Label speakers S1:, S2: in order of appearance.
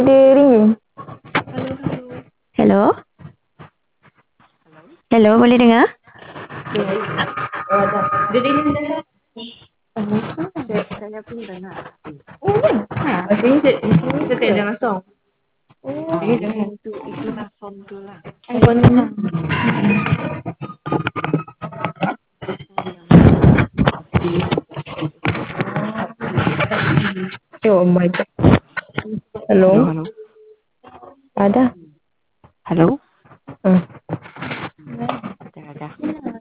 S1: Dia ringing.
S2: Halo, halo.
S1: Hello?
S2: Halo?
S1: Hello, boleh dengar?
S2: Dengar tak?
S1: Oh, dah. Dia ringing dah.
S2: Saya pun dengar.
S1: Sini saya tak dengar song.
S2: Itulah form tu lah.
S1: iPhone ni lah.
S2: Saya yang buat update.
S1: Oh my god. Hello?
S2: Halo, halo.
S1: Ada?
S2: Halo?
S1: Hmm.
S2: Ada, ada.